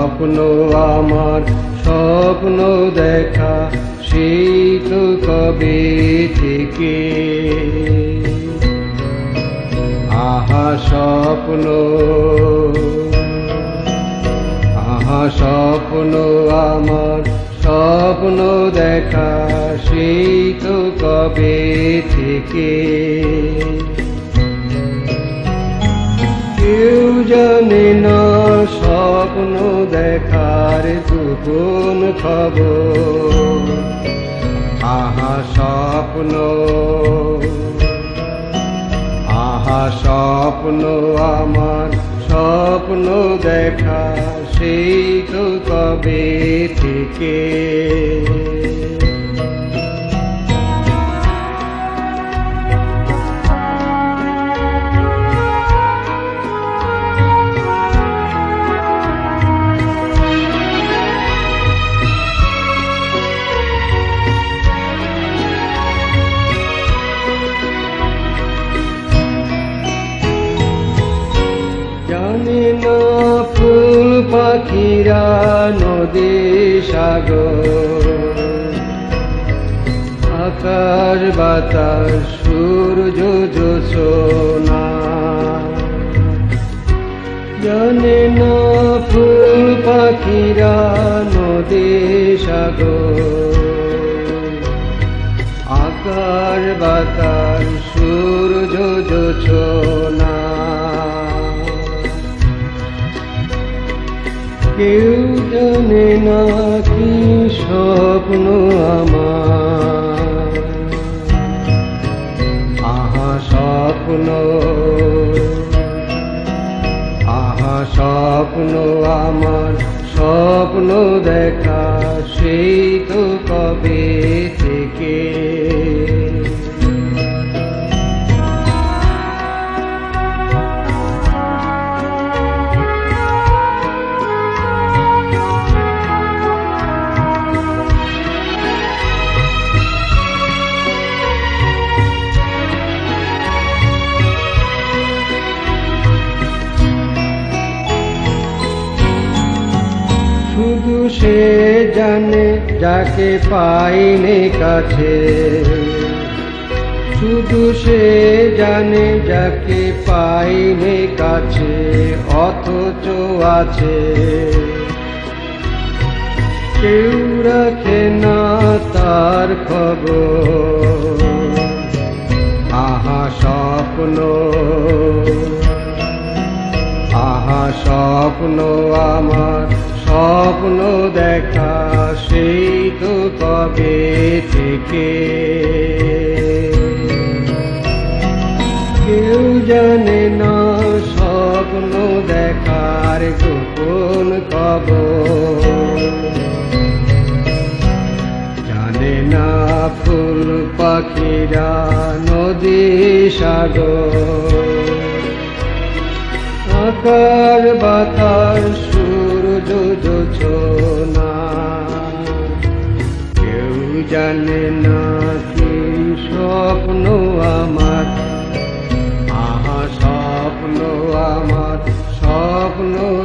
স্বপ্ন আমার স্বপ্ন দেখা সেই তো কবে থেকে। আহা স্বপ্ন, আহা স্বপ্ন আমার স্বপ্ন দেখা সেই তো কবে থেকে। কেউ জানে না স্বপ্ন দেখার গোপন খবর। আহা স্বপ্ন, আহা স্বপ্ন আমার স্বপ্ন দেখা সেই তো কবে থেকে। জানে না ফুল পাখিরা নদী সাগর, আকাশ বাতাস সূর্য জোছনা। জানে না ফুল পাখিরা নদী সাগর, আকাশ বাতাস সূর্য জোছনা। কেউ জানে না কি স্বপ্ন আমার। আহা স্বপ্ন, আহা স্বপ্ন আমার স্বপ্ন দেখা সেই তো কবে থেকে। শুধু সে জানে যাকে পাইনি কাছে, শুধু সে জানে যাকে পাইনি কাছে, অথচ আছে। কেউ রাখে না তার খবর। আহা স্বপ্ন, আহা স্বপ্ন আমার স্বপ্ন দেখা সেই তো কবে থেকে। কেউ জানে না স্বপ্ন দেখার গোপন খবর। জানে না ফুল পাখিরা নদী সাগর, আকাশ বাতাস সূর্য জোছনা। কেউ জানে না কি স্বপ্ন আমার। আহা স্বপ্ন আমার স্বপ্ন